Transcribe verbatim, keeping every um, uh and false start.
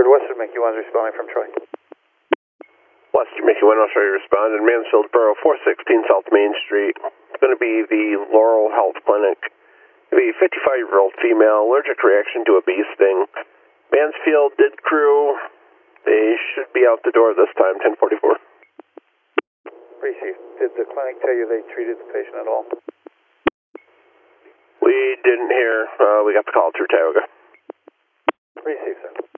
Concord, Western Mickey one responding from Troy. Western Mickey one, I'll show you responded. Mansfield Borough, four sixteen South Main Street. It's going to be the Laurel Health Clinic. The fifty-five-year-old female, allergic reaction to a bee sting. Mansfield did crew. They should be out the door this time, ten forty-four. Received. Did the clinic tell you they treated the patient at all? We didn't hear. Uh, we got the call through Tioga. Received, sir.